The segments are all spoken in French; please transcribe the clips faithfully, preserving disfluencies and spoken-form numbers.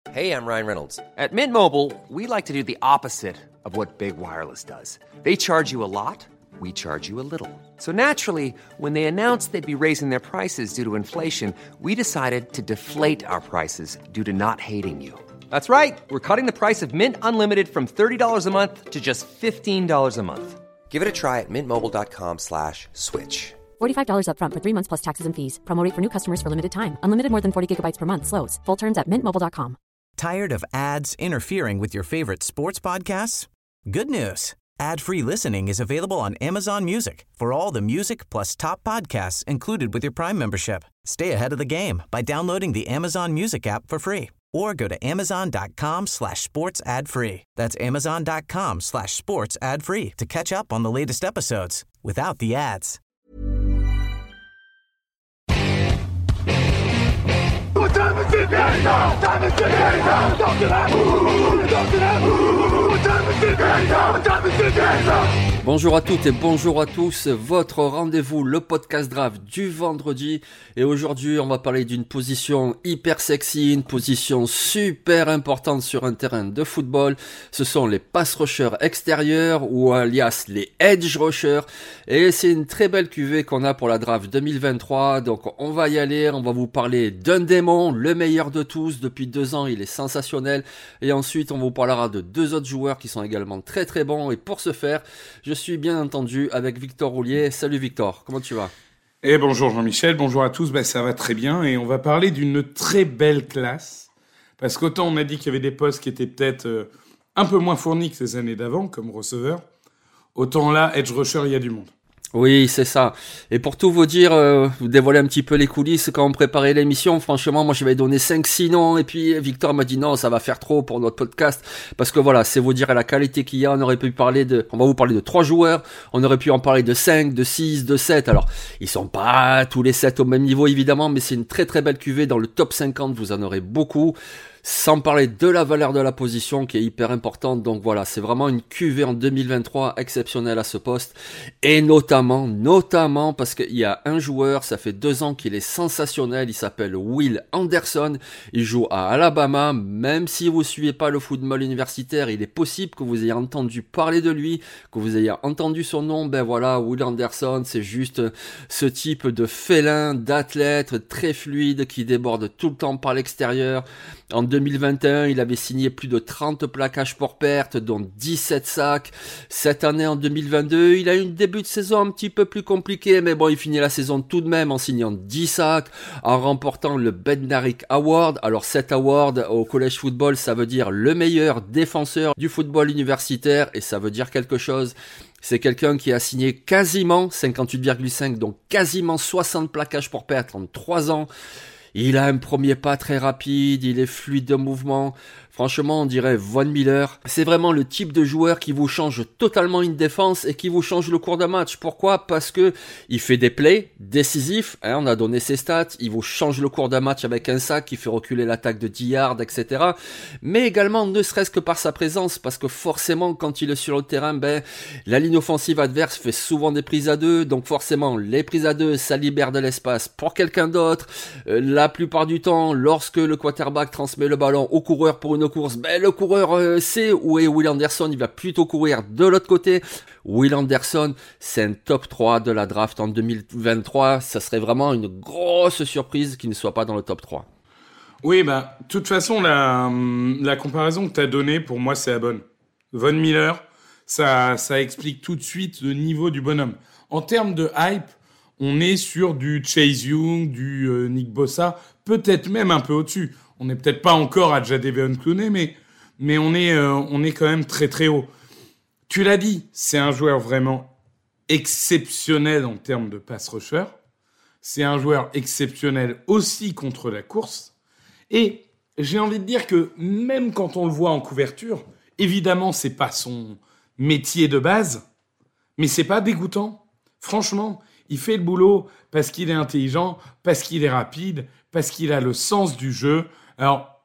Hey, I'm Ryan Reynolds. At Mint Mobile, we like to do the opposite of what Big Wireless does. They charge you a lot, we charge you a little. So naturally, when they announced they'd be raising their prices due to inflation, we decided to deflate our prices due to not hating you. That's right. We're cutting the price of Mint Unlimited from thirty dollars a month to just fifteen dollars a month. Give it a try at mintmobile.com slash switch. forty-five dollars up front for three months plus taxes and fees. Promo rate for new customers for limited time. Unlimited more than forty gigabytes per month slows. Full terms at mint mobile dot com. Tired of ads interfering with your favorite sports podcasts? Good news. Ad-free listening is available on Amazon Music for all the music plus top podcasts included with your Prime membership. Stay ahead of the game by downloading the Amazon Music app for free or go to amazon.com slash sports ad free. That's amazon.com slash sports ad free to catch up on the latest episodes without the ads. What time is it now? Time is it now? Talk to that. Talk to that. What time is it now? What time is it now? Bonjour à toutes et bonjour à tous, votre rendez-vous, le podcast draft du vendredi. Et aujourd'hui, on va parler d'une position hyper sexy, une position super importante sur un terrain de football. Ce sont les pass rushers extérieurs ou alias les edge rushers. Et c'est une très belle cuvée qu'on a pour la draft deux mille vingt-trois. Donc on va y aller, on va vous parler d'un démon, le meilleur de tous. Depuis deux ans, il est sensationnel. Et ensuite, on vous parlera de deux autres joueurs qui sont également très très bons. Et pour ce faire, je suis bien entendu avec Victor Roulier. Salut Victor, comment tu vas ? Et bonjour Jean-Michel, bonjour à tous, ben ça va très bien et on va parler d'une très belle classe parce qu'autant on a dit qu'il y avait des postes qui étaient peut-être euh, un peu moins fournis que ces années d'avant comme receveur, autant là, edge rusher, il y a du monde. Oui, c'est ça. Et pour tout vous dire, euh, vous dévoiler un petit peu les coulisses, quand on préparait l'émission, franchement, moi, je vais donner cinq six noms, et puis Victor m'a dit non, ça va faire trop pour notre podcast, parce que voilà, c'est vous dire la qualité qu'il y a, on aurait pu parler de, on va vous parler de trois joueurs, on aurait pu en parler de cinq, de six, de sept, alors, ils sont pas tous les sept au même niveau, évidemment, mais c'est une très très belle cuvée, dans le top cinquante, vous en aurez beaucoup. Sans parler de la valeur de la position qui est hyper importante. Donc voilà, c'est vraiment une cuvée en deux mille vingt-trois exceptionnelle à ce poste. Et notamment, notamment parce qu'il y a un joueur, ça fait deux ans qu'il est sensationnel. Il s'appelle Will Anderson. Il joue à Alabama. Même si vous suivez pas le football universitaire, il est possible que vous ayez entendu parler de lui, que vous ayez entendu son nom. Ben voilà, Will Anderson, c'est juste ce type de félin, d'athlète très fluide qui déborde tout le temps par l'extérieur. En deux mille vingt et un, il avait signé plus de trente plaquages pour perte, dont dix-sept sacs. Cette année, en deux mille vingt-deux, il a eu un début de saison un petit peu plus compliqué, mais bon, il finit la saison tout de même en signant dix sacs, en remportant le Bednarik Award. Alors, cet award au college football, ça veut dire le meilleur défenseur du football universitaire, et ça veut dire quelque chose. C'est quelqu'un qui a signé quasiment cinquante-huit virgule cinq, donc quasiment soixante plaquages pour perte en trois ans. Il a un premier pas très rapide, il est fluide de mouvement. Franchement, on dirait Von Miller. C'est vraiment le type de joueur qui vous change totalement une défense et qui vous change le cours d'un match. Pourquoi ? Parce que il fait des plays décisifs. Hein, on a donné ses stats. Il vous change le cours d'un match avec un sac qui fait reculer l'attaque de dix yards, et cetera. Mais également, ne serait-ce que par sa présence, parce que forcément, quand il est sur le terrain, ben, la ligne offensive adverse fait souvent des prises à deux. Donc forcément, les prises à deux, ça libère de l'espace pour quelqu'un d'autre. Euh, la plupart du temps, lorsque le quarterback transmet le ballon au coureur pour une course, ben le coureur euh, sait où est Will Anderson, il va plutôt courir de l'autre côté. Will Anderson, c'est un top trois de la draft en deux mille vingt-trois, ça serait vraiment une grosse surprise qu'il ne soit pas dans le top trois. Oui, bah, de toute façon, la, la comparaison que tu as donnée, pour moi, c'est la bonne. Von Miller, ça, ça explique tout de suite le niveau du bonhomme. En termes de hype, on est sur du Chase Young, du euh, Nick Bosa, peut-être même un peu au-dessus. On n'est peut-être pas encore à Jadeveon Clowney, mais, mais on, est, euh, on est quand même très très haut. Tu l'as dit, c'est un joueur vraiment exceptionnel en termes de pass rusher. C'est un joueur exceptionnel aussi contre la course. Et j'ai envie de dire que même quand on le voit en couverture, évidemment, c'est pas son métier de base, mais c'est pas dégoûtant. Franchement, il fait le boulot parce qu'il est intelligent, parce qu'il est rapide, parce qu'il a le sens du jeu. Alors,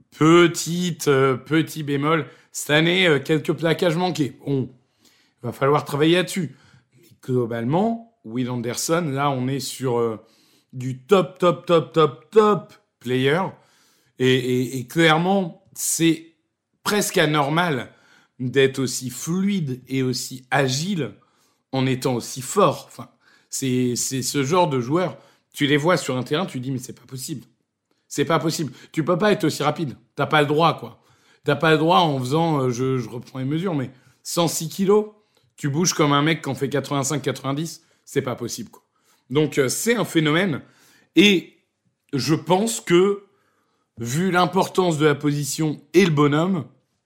petite, euh, petit bémol, cette année, euh, quelques plaquages manqués. Bon, il va falloir travailler là-dessus. Mais globalement, Will Anderson, là, on est sur euh, du top, top, top, top, top player. Et, et, et clairement, c'est presque anormal d'être aussi fluide et aussi agile en étant aussi fort. Enfin, c'est, c'est ce genre de joueur, tu les vois sur un terrain, tu dis, mais c'est pas possible. C'est pas possible. Tu peux pas être aussi rapide. T'as pas le droit, quoi. T'as pas le droit en faisant, euh, je, je reprends les mesures, mais cent six kilos, tu bouges comme un mec qui en fait quatre-vingt-cinq quatre-vingt-dix, c'est pas possible, quoi. Donc, euh, c'est un phénomène. Et je pense que, vu l'importance de la position et le bonhomme,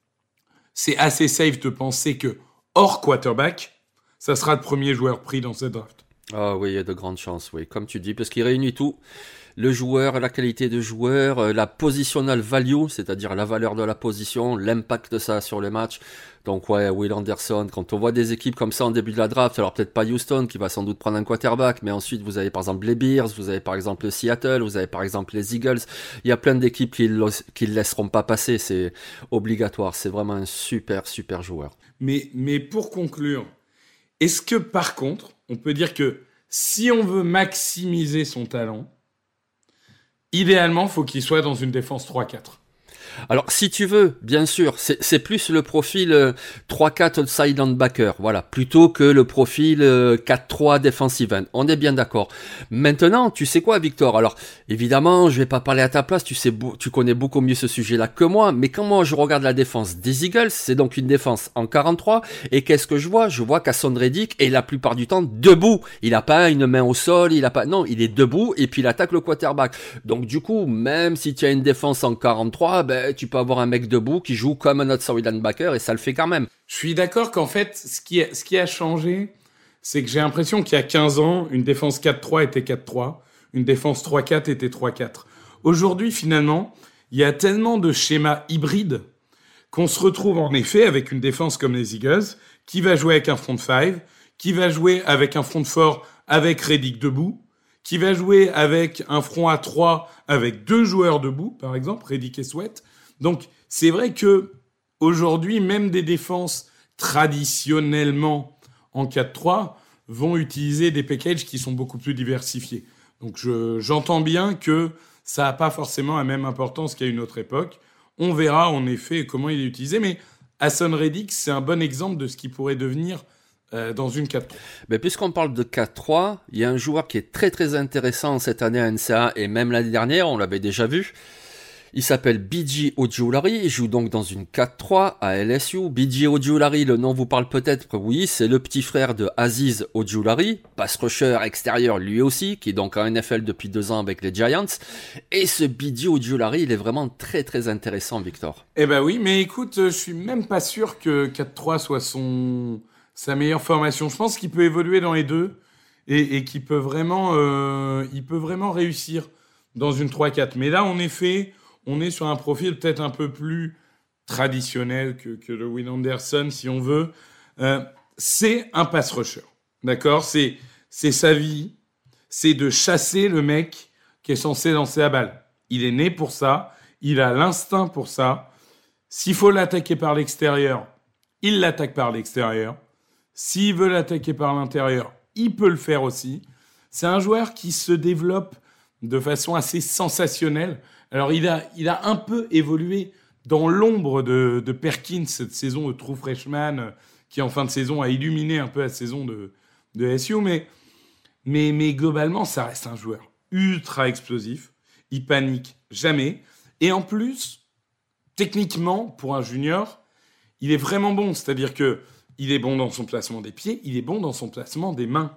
c'est assez safe de penser que, hors quarterback, ça sera le premier joueur pris dans cette draft. Ah oui, il y a de grandes chances, oui, comme tu dis, parce qu'il réunit tout. Le joueur, la qualité de joueur, la positional value, c'est-à-dire la valeur de la position, l'impact de ça sur le match. Donc ouais, Will Anderson, quand on voit des équipes comme ça en début de la draft, alors peut-être pas Houston qui va sans doute prendre un quarterback, mais ensuite vous avez par exemple les Bears, vous avez par exemple le Seattle, vous avez par exemple les Eagles. Il y a plein d'équipes qui ne le laisseront pas passer, c'est obligatoire. C'est vraiment un super, super joueur. Mais, mais pour conclure, est-ce que par contre, on peut dire que si on veut maximiser son talent, idéalement, il faut qu'il soit dans une défense trois quatre. Alors, si tu veux, bien sûr, c'est, c'est plus le profil euh, trois quatre outside linebacker, voilà, plutôt que le profil euh, quatre trois defensive end. On est bien d'accord. Maintenant, tu sais quoi, Victor? Alors, évidemment, je vais pas parler à ta place, tu sais, tu connais beaucoup mieux ce sujet-là que moi, mais quand moi je regarde la défense des Eagles, c'est donc une défense en quarante-trois, et qu'est-ce que je vois? Je vois qu'Haason Reddick est la plupart du temps debout. Il a pas une main au sol, il a pas, non, il est debout, et puis il attaque le quarterback. Donc, du coup, même si tu as une défense en quarante-trois, ben, tu peux avoir un mec debout qui joue comme un outside linebacker et ça le fait quand même. Je suis d'accord qu'en fait, ce qui a, ce qui a changé, c'est que j'ai l'impression qu'il y a quinze ans, une défense quatre trois était quatre trois, une défense trois quatre était trois quatre. Aujourd'hui, finalement, il y a tellement de schémas hybrides qu'on se retrouve en effet avec une défense comme les Eagles qui va jouer avec un front five, qui va jouer avec un front four avec Reddick debout, qui va jouer avec un front à trois avec deux joueurs debout, par exemple, Reddick et Sweat. Donc, c'est vrai que aujourd'hui, même des défenses traditionnellement en quatre trois vont utiliser des packages qui sont beaucoup plus diversifiés. Donc, je, j'entends bien que ça n'a pas forcément la même importance qu'à une autre époque. On verra en effet comment il est utilisé, mais Haason Reddick, c'est un bon exemple de ce qui pourrait devenir euh, dans une quatre trois. Mais puisqu'on parle de quatre trois, il y a un joueur qui est très très intéressant cette année à N C A A et même l'année dernière, on l'avait déjà vu. Il s'appelle B J Ojulari, il joue donc dans une quatre trois à L S U. B J Ojulari, le nom vous parle peut-être, oui, c'est le petit frère de Aziz Ojulari, pass rusher extérieur lui aussi, qui est donc en N F L depuis deux ans avec les Giants. Et ce B J Ojulari, il est vraiment très très intéressant, Victor. Eh ben oui, mais écoute, je suis même pas sûr que quatre trois soit son sa meilleure formation. Je pense qu'il peut évoluer dans les deux et, et qu'il peut vraiment, euh, il peut vraiment réussir dans une trois quatre. Mais là, en effet, on est sur un profil peut-être un peu plus traditionnel que, que le Will Anderson, si on veut. Euh, c'est un pass rusher, d'accord ? C'est, c'est sa vie, c'est de chasser le mec qui est censé lancer la balle. Il est né pour ça, il a l'instinct pour ça. S'il faut l'attaquer par l'extérieur, il l'attaque par l'extérieur. S'il veut l'attaquer par l'intérieur, il peut le faire aussi. C'est un joueur qui se développe de façon assez sensationnelle. Alors, il a, il a un peu évolué dans l'ombre de, de Perkins, cette saison de true freshman, qui en fin de saison a illuminé un peu la saison de, de S U, mais, mais, mais globalement, ça reste un joueur ultra explosif. Il panique jamais. Et en plus, techniquement, pour un junior, il est vraiment bon. C'est-à-dire que il est bon dans son placement des pieds, il est bon dans son placement des mains.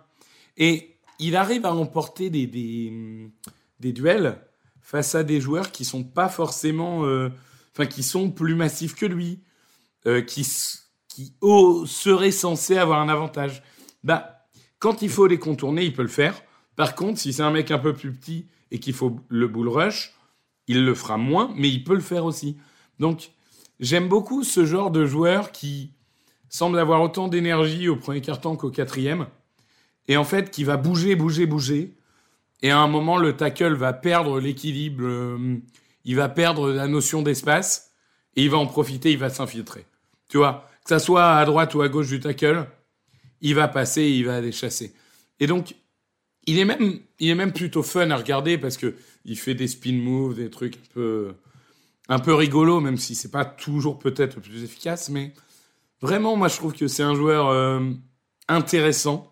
Et il arrive à remporter des, des, des duels face à des joueurs qui sont pas forcément, euh, enfin qui sont plus massifs que lui, euh, qui qui oh, seraient censés avoir un avantage. Bah, quand il faut les contourner, il peut le faire. Par contre, si c'est un mec un peu plus petit et qu'il faut le bull rush, il le fera moins, mais il peut le faire aussi. Donc, j'aime beaucoup ce genre de joueur qui semble avoir autant d'énergie au premier quart-temps qu'au quatrième, et en fait, qui va bouger, bouger, bouger. Et à un moment, le tackle va perdre l'équilibre, euh, il va perdre la notion d'espace, et il va en profiter, il va s'infiltrer. Tu vois, que ça soit à droite ou à gauche du tackle, il va passer et il va aller chasser. Et donc, il est même, il est même plutôt fun à regarder parce que il fait des spin moves, des trucs un peu, un peu rigolo, même si c'est pas toujours peut-être le plus efficace, mais vraiment, moi, je trouve que c'est un joueur euh, intéressant.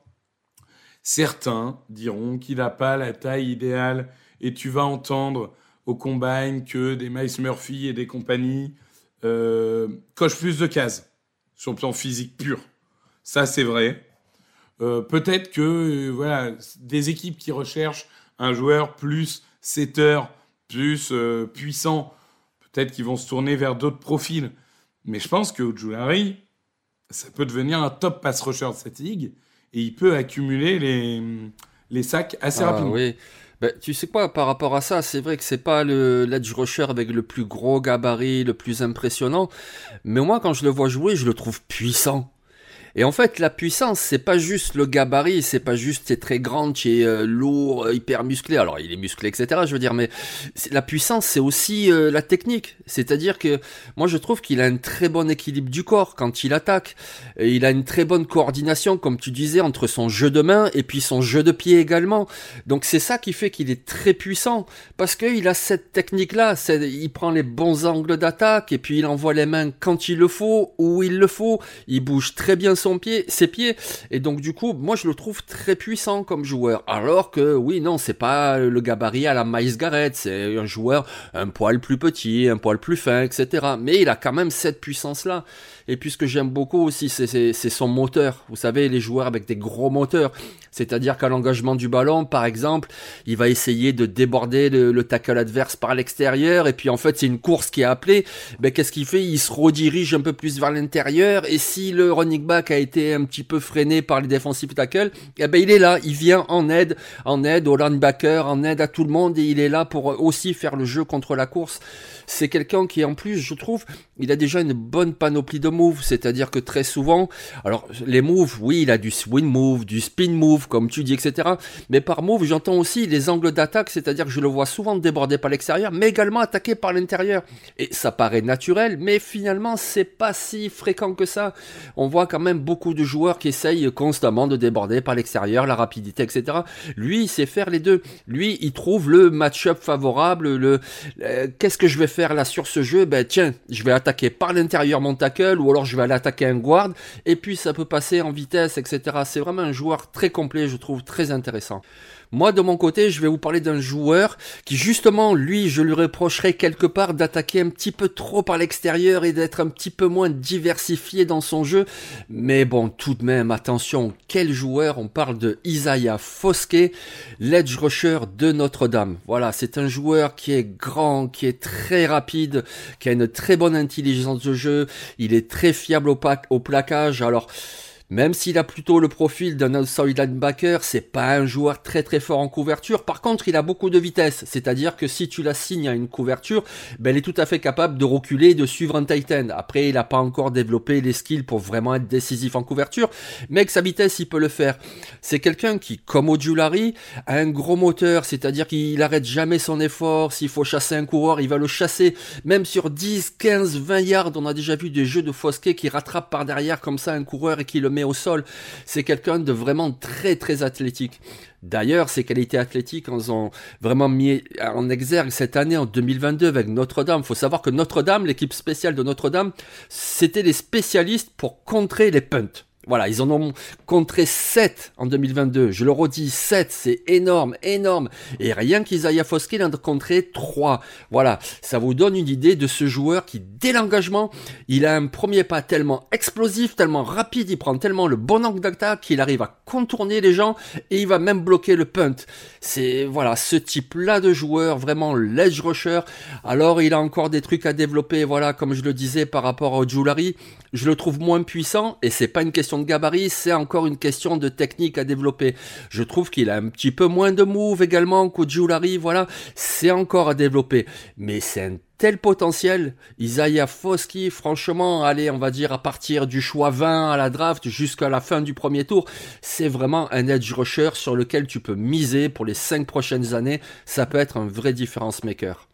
Certains diront qu'il n'a pas la taille idéale et tu vas entendre au combine que des Miles Murphy et des compagnies euh, cochent plus de cases sur le plan physique pur. Ça, c'est vrai. Euh, peut-être que euh, voilà, des équipes qui recherchent un joueur plus setter, plus euh, puissant, peut-être qu'ils vont se tourner vers d'autres profils. Mais je pense que Ojulari, ça peut devenir un top pass rusher de cette ligue et il peut accumuler les, les sacs assez ah, rapidement. Oui. Ben, tu sais quoi, par rapport à ça, c'est vrai que c'est pas le l'edge rusher avec le plus gros gabarit, le plus impressionnant, mais moi quand je le vois jouer, je le trouve puissant. Et en fait, la puissance, c'est pas juste le gabarit, c'est pas juste c'est très grand, tu es euh, lourd, euh, hyper musclé. Alors, il est musclé, et cetera. Je veux dire, mais la puissance, c'est aussi euh, la technique. C'est-à-dire que moi, je trouve qu'il a un très bon équilibre du corps quand il attaque. Et il a une très bonne coordination, comme tu disais, entre son jeu de main et puis son jeu de pied également. Donc, c'est ça qui fait qu'il est très puissant, parce qu'il a cette technique-là. C'est, il prend les bons angles d'attaque et puis il envoie les mains quand il le faut, où il le faut. Il bouge très bien son pied, ses pieds, et donc du coup, moi je le trouve très puissant comme joueur. Alors que oui, non, c'est pas le gabarit à la Myles Garrett, c'est un joueur un poil plus petit, un poil plus fin, et cetera. Mais il a quand même cette puissance-là. Et puis ce que j'aime beaucoup aussi, c'est, c'est, c'est son moteur. Vous savez, les joueurs avec des gros moteurs. C'est-à-dire qu'à l'engagement du ballon, par exemple, il va essayer de déborder le, le tackle adverse par l'extérieur. Et puis en fait, c'est une course qui est appelée. Ben, qu'est-ce qu'il fait ? Il se redirige un peu plus vers l'intérieur. Et si le running back a été un petit peu freiné par les defensive tackles, eh ben, il est là. Il vient en aide, en aide au linebacker, en aide à tout le monde. Et il est là pour aussi faire le jeu contre la course. C'est quelqu'un qui, en plus, je trouve, il a déjà une bonne panoplie de moves, c'est-à-dire que très souvent, alors les moves, oui, il a du swing move, du spin move, comme tu dis, et cetera. Mais par move, j'entends aussi les angles d'attaque, c'est-à-dire que je le vois souvent déborder par l'extérieur, mais également attaquer par l'intérieur. Et ça paraît naturel, mais finalement, c'est pas si fréquent que ça. On voit quand même beaucoup de joueurs qui essayent constamment de déborder par l'extérieur, la rapidité, et cetera. Lui, il sait faire les deux. Lui, il trouve le match-up favorable, le, euh, qu'est-ce que je vais faire là sur ce jeu? Ben tiens, je vais attaquer par l'intérieur mon tackle, ou alors je vais aller attaquer un guard, et puis ça peut passer en vitesse, et cetera. C'est vraiment un joueur très complet, je trouve très intéressant. Moi, de mon côté, je vais vous parler d'un joueur qui, justement, lui, je lui reprocherais quelque part d'attaquer un petit peu trop par l'extérieur et d'être un petit peu moins diversifié dans son jeu. Mais bon, tout de même, attention, quel joueur? On parle de Isaiah Foskey, l'edge rusher de Notre-Dame. Voilà, c'est un joueur qui est grand, qui est très rapide, qui a une très bonne intelligence de jeu. Il est très fiable au, pa- au plaquage. Alors, même s'il a plutôt le profil d'un outside linebacker, c'est pas un joueur très très fort en couverture. Par contre, il a beaucoup de vitesse. C'est-à-dire que si tu l'assignes à une couverture, ben, il est tout à fait capable de reculer et de suivre un tight end. Après, il a pas encore développé les skills pour vraiment être décisif en couverture. Mais avec sa vitesse, il peut le faire. C'est quelqu'un qui, comme Ojulari, a un gros moteur. C'est-à-dire qu'il arrête jamais son effort. S'il faut chasser un coureur, il va le chasser. Même sur dix, quinze, vingt yards, on a déjà vu des jeux de Foskey qui rattrapent par derrière comme ça un coureur et qui le met au sol. C'est quelqu'un de vraiment très très athlétique. D'ailleurs, ses qualités athlétiques ont vraiment mis en exergue cette année en deux mille vingt-deux avec Notre-Dame. Il faut savoir que Notre-Dame, l'équipe spéciale de Notre-Dame, c'était les spécialistes pour contrer les punts. Voilà, ils en ont contré sept en deux mille vingt-deux. Je le redis, sept, c'est énorme, énorme. Et rien qu'Isaiah Foskey, il en a contré trois. Voilà, ça vous donne une idée de ce joueur qui, dès l'engagement, il a un premier pas tellement explosif, tellement rapide, il prend tellement le bon angle d'attaque qu'il arrive à contourner les gens et il va même bloquer le punt. C'est, voilà, ce type-là de joueur, vraiment l'edge rusher. Alors, il a encore des trucs à développer, voilà, comme je le disais par rapport à Ojulari. Je le trouve moins puissant et c'est pas une question de gabarit, c'est encore une question de technique à développer. Je trouve qu'il a un petit peu moins de move également qu'Ojulari, voilà, c'est encore à développer. Mais c'est un tel potentiel. Isaiah Foskey, franchement, allez, on va dire à partir du choix vingt à la draft jusqu'à la fin du premier tour, c'est vraiment un edge rusher sur lequel tu peux miser pour les cinq prochaines années. Ça peut être un vrai difference maker.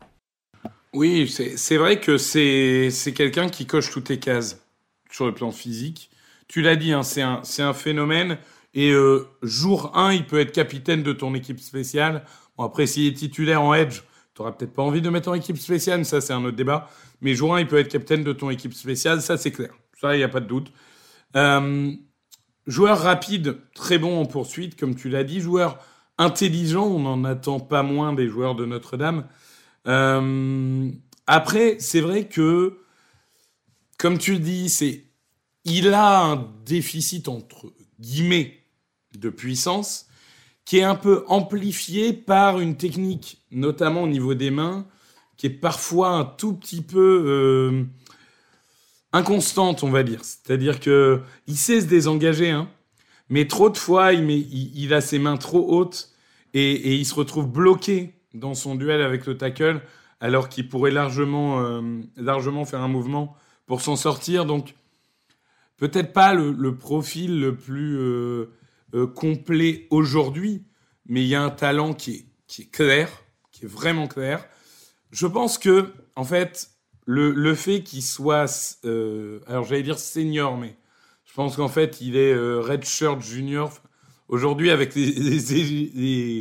Oui, c'est, c'est vrai que c'est, c'est quelqu'un qui coche toutes les cases sur le plan physique. Tu l'as dit, hein, c'est un, c'est un phénomène. Et euh, jour un, il peut être capitaine de ton équipe spéciale. Bon, après, s'il est titulaire en edge, t'auras peut-être pas envie de mettre en équipe spéciale, ça c'est un autre débat. Mais jour un, il peut être capitaine de ton équipe spéciale, ça c'est clair. Ça, il n'y a pas de doute. Euh, joueur rapide, très bon en poursuite, comme tu l'as dit. Joueur intelligent, on n'en attend pas moins des joueurs de Notre-Dame. Euh, après, c'est vrai que, comme tu le dis, c'est, il a un déficit entre guillemets de puissance qui est un peu amplifié par une technique, notamment au niveau des mains, qui est parfois un tout petit peu euh, inconstante, on va dire. C'est-à-dire que il sait se désengager, hein, mais trop de fois, il, met, il, il a ses mains trop hautes et, et il se retrouve bloqué dans son duel avec le tackle, alors qu'il pourrait largement, euh, largement faire un mouvement pour s'en sortir. Donc, peut-être pas le, le profil le plus euh, euh, complet aujourd'hui, mais il y a un talent qui est, qui est clair, qui est vraiment clair. Je pense que, en fait, le, le fait qu'il soit, euh, alors j'allais dire senior, mais je pense qu'en fait, il est euh, redshirt junior. Aujourd'hui, avec les, les,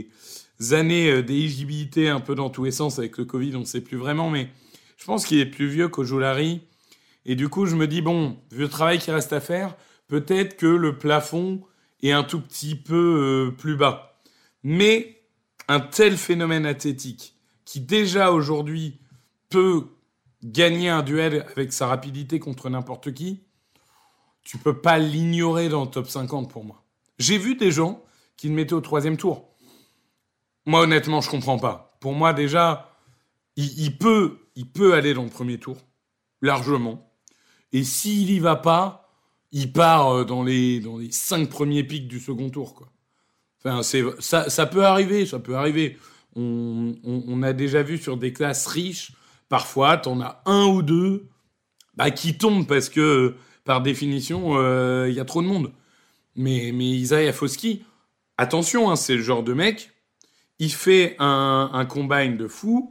les années d'éligibilité un peu dans tous les sens, avec le Covid, on ne sait plus vraiment, mais je pense qu'il est plus vieux qu'Ojulari. Et du coup, je me dis, bon, vu le travail qui reste à faire, peut-être que le plafond est un tout petit peu euh, plus bas. Mais un tel phénomène athlétique, qui déjà aujourd'hui peut gagner un duel avec sa rapidité contre n'importe qui, tu peux pas l'ignorer dans le top cinquante pour moi. J'ai vu des gens qui le mettaient au troisième tour. Moi, honnêtement, je comprends pas. Pour moi, déjà, il, il peut, il peut aller dans le premier tour, largement. Et s'il y va pas, il part dans les, dans les cinq premiers pics du second tour, quoi. Enfin, c'est, ça, ça peut arriver, ça peut arriver. On, on, on a déjà vu sur des classes riches, parfois, t'en as un ou deux bah, qui tombent parce que, par définition, il euh, y a trop de monde. Mais, mais Isaiah Foskey, attention, hein, c'est le genre de mec, il fait un, un combine de fou,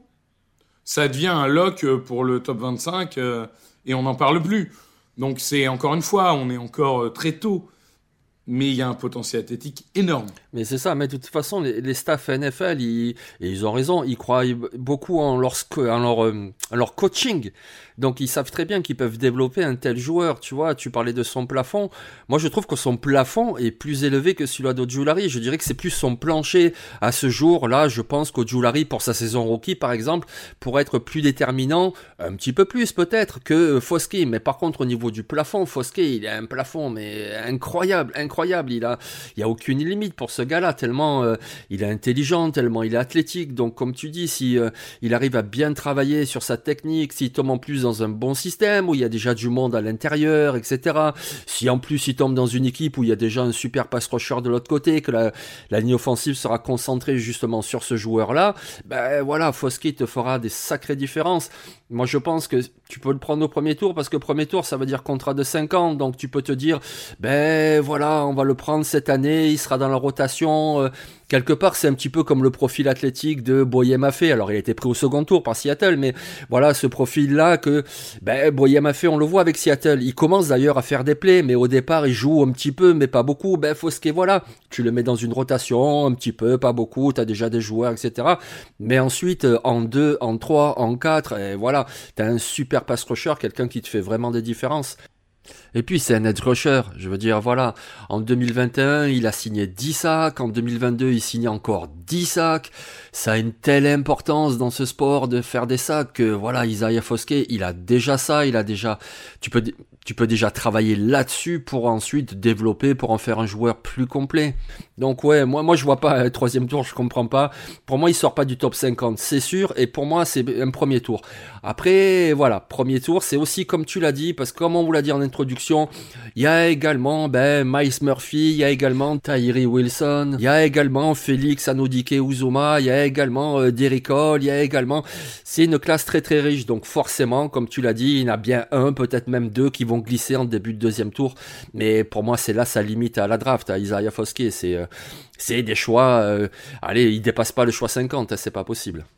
ça devient un lock pour le top vingt-cinq euh, et on n'en parle plus. Donc c'est encore une fois, on est encore très tôt. Mais il y a un potentiel athlétique énorme. Mais c'est ça, mais de toute façon, les, les staffs N F L, ils, et ils ont raison, ils croient beaucoup en leur, en leur, euh, en leur coaching. Donc ils savent très bien qu'ils peuvent développer un tel joueur, tu vois, tu parlais de son plafond. Moi je trouve que son plafond est plus élevé que celui d'Ojulari. Je dirais que c'est plus son plancher à ce jour. Là, je pense qu'Ojulari, pour sa saison rookie par exemple, pourrait être plus déterminant, un petit peu plus peut-être, que Foskey. Mais par contre au niveau du plafond, Foskey, il a un plafond mais incroyable, incroyable. Incroyable, il a, il y a aucune limite pour ce gars-là, tellement euh, il est intelligent, tellement il est athlétique. Donc, comme tu dis, si euh, il arrive à bien travailler sur sa technique, s'il tombe en plus dans un bon système où il y a déjà du monde à l'intérieur, et cetera. Si en plus il tombe dans une équipe où il y a déjà un super pass rusher de l'autre côté, que la, la ligne offensive sera concentrée justement sur ce joueur-là, ben voilà, Foskey te fera des sacrées différences. Moi, je pense que tu peux le prendre au premier tour parce que premier tour, ça veut dire contrat de cinq ans. Donc, tu peux te dire, ben voilà, on va le prendre cette année, il sera dans la rotation. Euh, quelque part, c'est un petit peu comme le profil athlétique de Boye Mafe. Alors, il a été pris au second tour par Seattle, mais voilà, ce profil-là que, ben, Boye Mafe, on le voit avec Seattle. Il commence d'ailleurs à faire des plays, mais au départ, il joue un petit peu, mais pas beaucoup. Ben, Foskey, voilà, tu le mets dans une rotation, un petit peu, pas beaucoup, t'as déjà des joueurs, et cetera. Mais ensuite, en deux, en trois, en quatre, et voilà, t'as un super pass rusher, quelqu'un qui te fait vraiment des différences. Et puis c'est un edge rusher, je veux dire, voilà, en deux mille vingt et un, il a signé dix sacs, en deux mille vingt-deux, il signe encore dix sacs, ça a une telle importance dans ce sport de faire des sacs que, voilà, Isaiah Foskey, il a déjà ça, il a déjà, tu peux, tu peux déjà travailler là-dessus pour ensuite développer, pour en faire un joueur plus complet. Donc ouais, moi, moi je vois pas un troisième tour, je comprends pas, pour moi il sort pas du top cinquante, c'est sûr, et pour moi c'est un premier tour. Après, voilà, premier tour, c'est aussi comme tu l'as dit, parce que comme on vous l'a dit en introduction, il y a également ben, Miles Murphy, il y a également Tyree Wilson, il y a également Félix Anudike-Uzomah, il y a également euh, Derrick Hall, il y a également... C'est une classe très très riche, donc forcément, comme tu l'as dit, il y en a bien un, peut-être même deux qui vont glisser en début de deuxième tour, mais pour moi c'est là sa limite à la draft, à Isaiah Foskey, c'est, euh, c'est des choix... Euh, allez, il dépasse pas le choix cinquante, hein, c'est pas possible.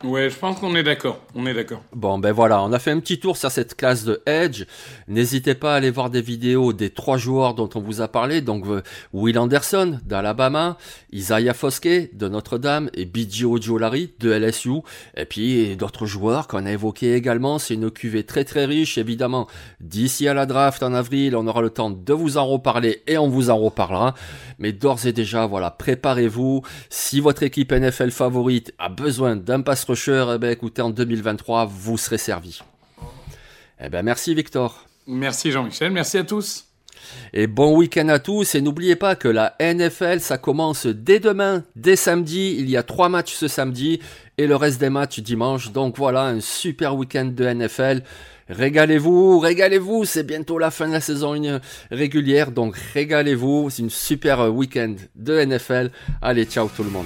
Ouais, je pense qu'on est d'accord. On est d'accord. Bon, ben voilà, on a fait un petit tour sur cette classe de Edge. N'hésitez pas à aller voir des vidéos des trois joueurs dont on vous a parlé. Donc, euh, Will Anderson d'Alabama, Isaiah Foskey de Notre-Dame et B J Ojolari de L S U. Et puis, d'autres joueurs qu'on a évoqués également. C'est une cuvée très très riche, évidemment. D'ici à la draft en avril, on aura le temps de vous en reparler et on vous en reparlera. Mais d'ores et déjà, voilà, préparez-vous. Si votre équipe N F L favorite a besoin d'un pass rusher, eh ben, écoutez, en deux mille vingt-trois, vous serez servi. Eh ben, merci Victor. Merci Jean-Michel, merci à tous. Et bon week-end à tous, et n'oubliez pas que la N F L, ça commence dès demain, dès samedi. Il y a trois matchs ce samedi et le reste des matchs dimanche. Donc voilà, un super week-end de N F L. Régalez-vous, régalez-vous, c'est bientôt la fin de la saison régulière, donc régalez-vous, c'est une super week-end de N F L. Allez, ciao tout le monde.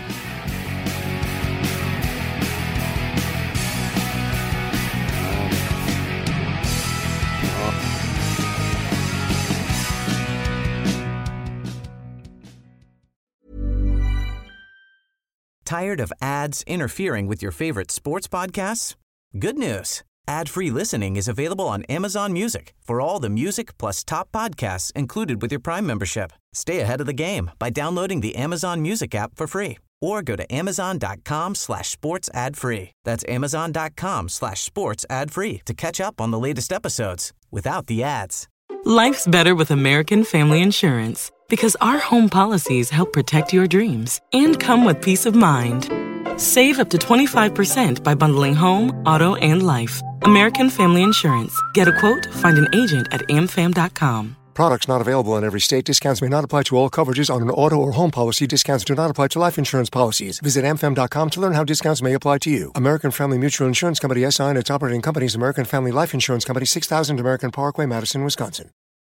Tired of ads interfering with your favorite sports podcasts? Good news. Ad-free listening is available on Amazon Music for all the music plus top podcasts included with your Prime membership. Stay ahead of the game by downloading the Amazon Music app for free or go to amazon.com slash sports ad free. That's amazon.com slash sports ad free to catch up on the latest episodes without the ads. Life's better with American Family Insurance because our home policies help protect your dreams and come with peace of mind. Save up to twenty-five percent by bundling home, auto, and life. American Family Insurance. Get a quote, find an agent at a m fam dot com. Products not available in every state. Discounts may not apply to all coverages on an auto or home policy. Discounts do not apply to life insurance policies. Visit a m fam dot com to learn how discounts may apply to you. American Family Mutual Insurance Company S I and its operating companies, American Family Life Insurance Company, six thousand American Parkway, Madison, Wisconsin.